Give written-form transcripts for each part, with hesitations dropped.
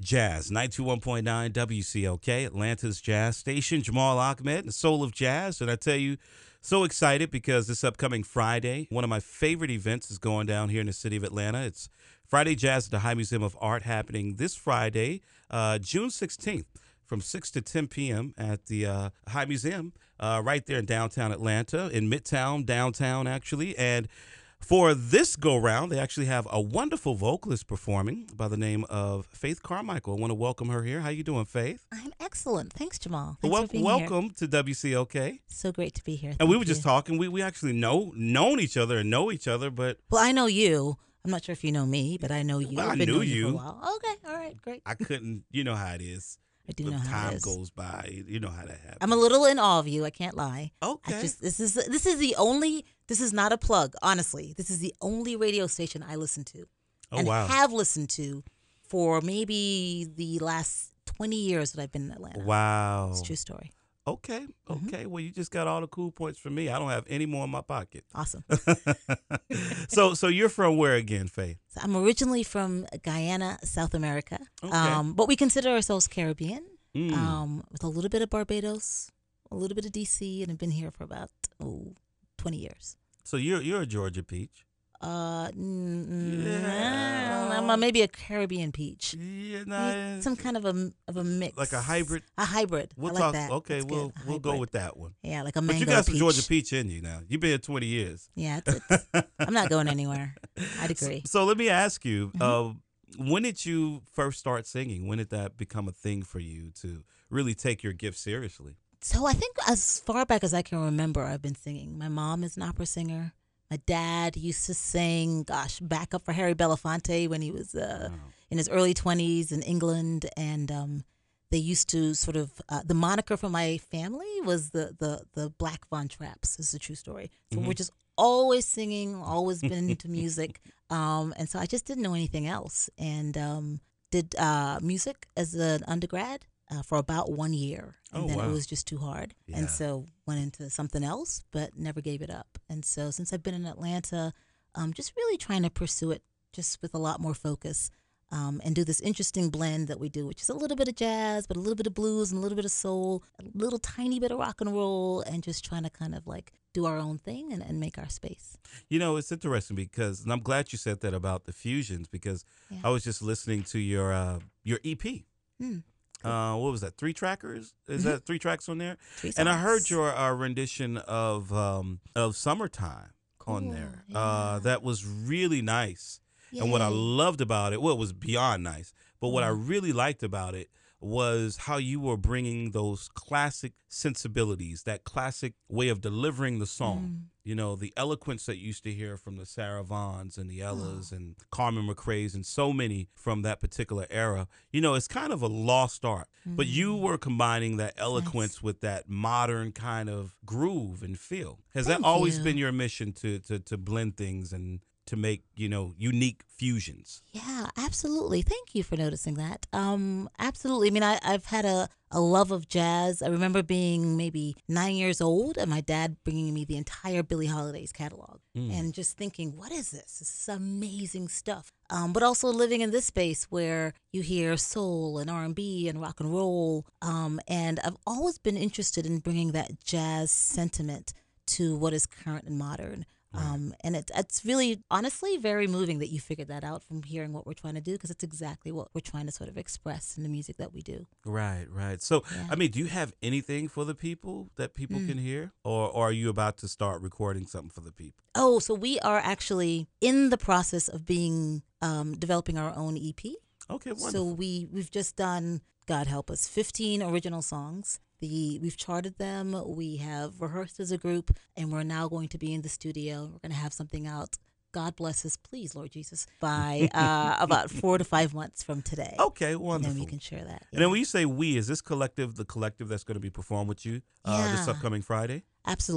Jazz, 91.9 WCOK, Atlanta's jazz station. Jamal Ahmed, the soul of jazz. And I tell you, so excited because this upcoming Friday, one of my favorite events is going down here in the city of Atlanta. It's Friday Jazz at the High Museum of Art happening this Friday, June 16th. From 6 to 10 p.m. at the High Museum, right there in downtown Atlanta, in Midtown, downtown, actually. And for this go-round, they actually have a wonderful vocalist performing by the name of Faith Carmichael. I want to welcome her here. How you doing, Faith? I'm excellent. Thanks, Jamal. Thanks for being welcome here. to WCOK. So great to be here. And Thank we were you. just talking. We actually known each other and know each other, but Well, I know you. I'm not sure if you know me, but I know you. Well, I I've been knew knowing you. for a while. Okay, all right, great. I couldn't. You know how it is. I do When know how it time is. goes by, you know how that happens. I'm a little in awe of you. I can't lie. Okay. This is the only. This is not a plug. Honestly, this is the only radio station I listen to, Oh, and wow. have listened to for maybe the last 20 years that I've been in Atlanta. Wow. It's a true story. Okay. Mm-hmm. Okay. Well, you just got all the cool points from me. I don't have any more in my pocket. Awesome. So you're from where again, Faith? So I'm originally from Guyana, South America, Okay. but we consider ourselves Caribbean, Mm. with a little bit of Barbados, a little bit of DC, and I've been here for about 20 years. So you're a Georgia peach. Yeah. Yeah. I'm maybe a Caribbean peach. Yeah, Maybe some kind of a mix, like a hybrid. A hybrid. We'll I like talk. that. Okay, That's we'll good. A we'll go hybrid. with that one. Yeah, like a But mango you got some peach. Georgia peach in you now. You've been here 20 years. Yeah, I'm not going anywhere. I'd agree. So let me ask you, Mm-hmm. when did you first start singing? When did that become a thing for you to really take your gift seriously? So I think as far back as I can remember, I've been singing. My mom is an opera singer. My dad used to sing, back up for Harry Belafonte when he was in his early 20s in England. And they used to sort of, the moniker for my family was the Black Von Trapps. This is a true story. So we're just always singing, always been into music. And so I just didn't know anything else. And did music as an undergrad. For about 1 year, and then wow. it was just too hard, Yeah. and so went into something else, but never gave it up. And so since I've been in Atlanta, just really trying to pursue it, just with a lot more focus, and do this interesting blend that we do, which is a little bit of jazz, but a little bit of blues and a little bit of soul, a little tiny bit of rock and roll, and just trying to kind of like do our own thing and make our space. You know, it's interesting because, and I'm glad you said that about the fusions because I was just listening to your EP. What was that? 3 trackers? Is that 3 tracks on there? 3 And I heard songs. your rendition of "Summertime" on Cool, there. yeah. That was really nice. And what I Yay. loved about it, well, it was beyond nice. But what I Mm-hmm. really liked about it was how you were bringing those classic sensibilities, that classic way of delivering the song. You know, the eloquence that you used to hear from the Sarah Vaughns and the Ellas and Carmen McRae's and so many from that particular era. You know, it's kind of a lost art. But you were combining that eloquence with that modern kind of groove and feel. Has that Thank always you. been your mission to blend things and to make, unique fusions? Yeah, absolutely. Thank you for noticing that. Absolutely. I mean, I've had a love of jazz. I remember being maybe 9 years old and my dad bringing me the entire Billie Holiday's catalog and just thinking, what is this? This is amazing stuff. But also living in this space where you hear soul and R&B and rock and roll. And I've always been interested in bringing that jazz sentiment to what is current and modern. And it's really, honestly, very moving that you figured that out from hearing what we're trying to do, because it's exactly what we're trying to sort of express in the music that we do. Right, right. So, Yeah. I mean, do you have anything for the people that people can hear? Or are you about to start recording something for the people? Oh, so we are actually in the process of developing our own EP. Okay, wonderful. So we've just done, God help us, 15 original songs. We've charted them. We have rehearsed as a group, and we're now going to be in the studio. We're going to have something out. God bless us, please, Lord Jesus, by about 4 to 5 months from today. Okay, And wonderful. then we can share that. And then when you say we, is this collective the collective that's going to be performed with you this Yeah. upcoming Friday? Absolutely.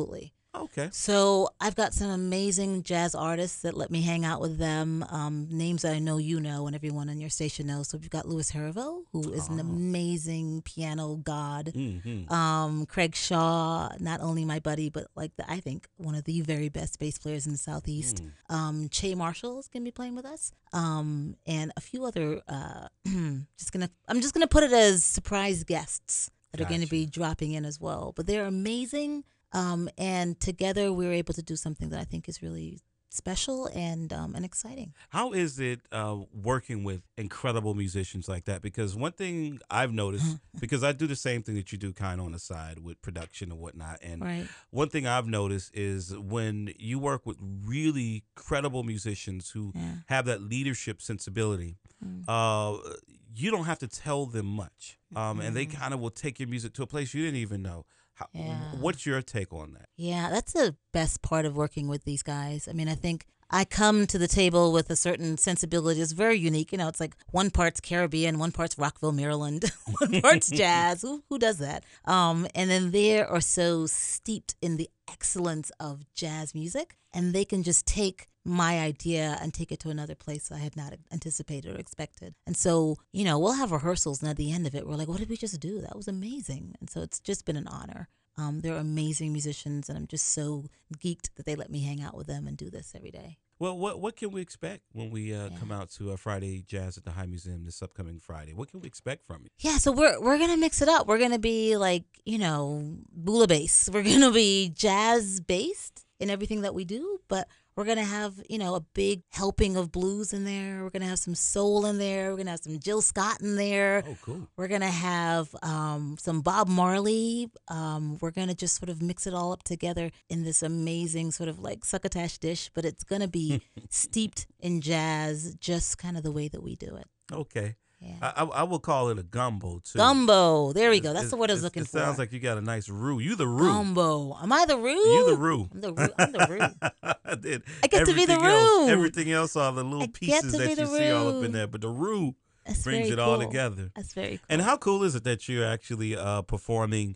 Okay. So I've got some amazing jazz artists that let me hang out with them. Names that I know you know and everyone on your station knows. So we've got Louis Hervo, who is an Oh. amazing piano god. Mm-hmm. Craig Shaw, not only my buddy, but I think one of the very best bass players in the Southeast. Mm. Che Marshall is gonna be playing with us, and a few other. I'm just gonna put it as surprise guests that are going to Gotcha. be dropping in as well. But they're amazing, and together we were able to do something that I think is really special and exciting. How is it working with incredible musicians like that? Because one thing I've noticed, because I do the same thing that you do kind of on the side with production and whatnot. And Right. one thing I've noticed is when you work with really credible musicians who Yeah. have that leadership sensibility, Mm. uh, you don't have to tell them much. And they Mhm. kind of will take your music to a place you didn't even know. Yeah. What's your take on that? Yeah, that's the best part of working with these guys. I mean, I think I come to the table with a certain sensibility. It's very unique. You know, it's like one part's Caribbean, one part's Rockville, Maryland, one part's jazz. Who does that? And then they are so steeped in the excellence of jazz music, and they can just take my idea and take it to another place I had not anticipated or expected. And so, you know, we'll have rehearsals, and at the end of it, we're like, what did we just do? That was amazing. And so it's just been an honor. They're amazing musicians, and I'm just so geeked that they let me hang out with them and do this every day. Well, what can we expect when we come out to Friday Jazz at the High Museum this upcoming Friday? What can we expect from you? Yeah, so we're gonna mix it up. We're gonna be like, you know, bula bass. We're gonna be jazz based in everything that we do, but we're gonna have, you know, a big helping of blues in there. We're gonna have some soul in there. We're gonna have some Jill Scott in there. Oh, cool. We're gonna have some Bob Marley. We're gonna just sort of mix it all up together in this amazing sort of like succotash dish, but it's gonna be steeped in jazz, just kind of the way that we do it. Okay. Yeah. I will call it a gumbo too. Gumbo. There we go. That's the word I was looking it for. sounds like you got a nice roux. You the roux. Gumbo. Am I the roux? You the roux. I'm the roux. I'm the roux. I did. I get to be the Everything else- roux. Everything else are the I little get pieces to be that the you see all up roux. in there, but the roux That's brings very it all cool. together. That's very cool. And how cool is it that you're actually performing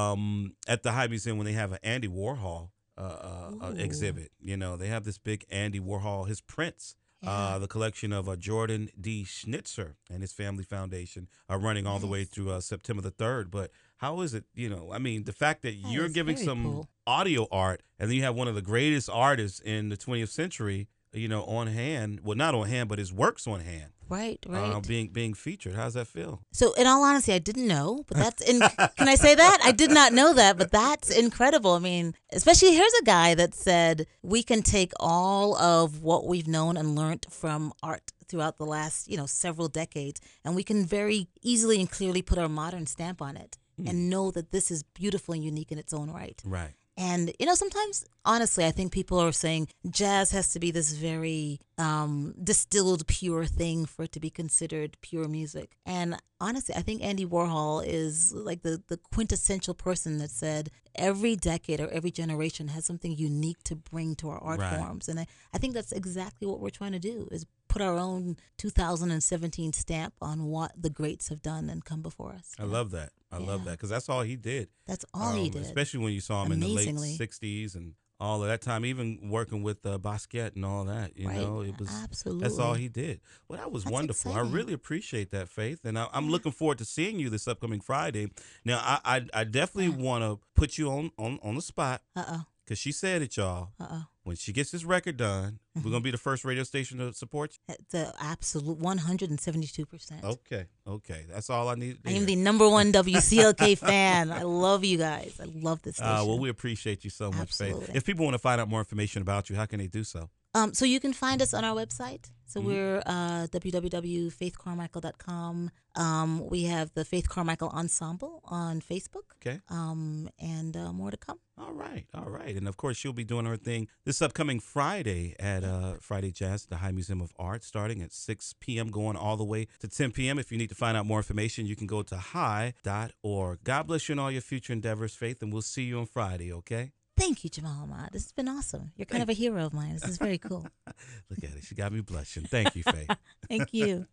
at the High Museum when they have an Andy Warhol Ooh. exhibit? You know, they have this big Andy Warhol, his prints. Yeah. The collection of Jordan D. Schnitzer and his family foundation are running all the way Nice. through September the 3rd. But how is it, you know, I mean, the fact that That you're is giving very some cool. audio art and then you have one of the greatest artists in the 20th century, you know, on hand. Well, not on hand, but his works on hand. Right, right. Being featured. How's that feel? So, in all honesty, I didn't know, but that's can I say that? I did not know that, but that's incredible. I mean, especially here's a guy that said we can take all of what we've known and learned from art throughout the last, you know, several decades, and we can very easily and clearly put our modern stamp on it and know that this is beautiful and unique in its own right. Right. And, you know, sometimes, honestly, I think people are saying jazz has to be this very distilled, pure thing for it to be considered pure music. And honestly, I think Andy Warhol is like the quintessential person that said every decade or every generation has something unique to bring to our art Right. forms. And I think that's exactly what we're trying to do is put our own 2017 stamp on what the greats have done and come before us. I love that. I love Yeah. that because that's all he did. That's all he did. Especially when you saw him in the late Amazingly. 60s and all of that time, even working with Basquiat and all that. You Right. know, it was Absolutely. that's all he did. Well, that was That's wonderful. I exciting. really appreciate that, Faith, and I'm looking forward to seeing you this upcoming Friday. Now, I definitely want to put you on the spot Uh-oh. because she said it, y'all. Uh-oh. When she gets this record done, we're gonna be the first radio station to support you. It's a absolute 172%. Okay, that's all I need. I am the number one WCLK fan. I love you guys. I love this station. Well, we appreciate you so much, Faith. Absolutely. If people want to find out more information about you, how can they do so? So you can find us on our website. So Mhm. we're www.faithcarmichael.com. We have the Faith Carmichael Ensemble on Facebook. Okay. And more to come. All right. And of course, she'll be doing her thing this upcoming Friday at Friday Jazz at the High Museum of Art, starting at 6 p.m., going all the way to 10 p.m. If you need to find out more information, you can go to high.org. God bless you in all your future endeavors, Faith, and we'll see you on Friday, okay? Thank you, Jamal Ahmad. This has been awesome. You're kind of a hero of mine. This is very cool. Look at it. She got me blushing. Thank you, Faith. Thank you.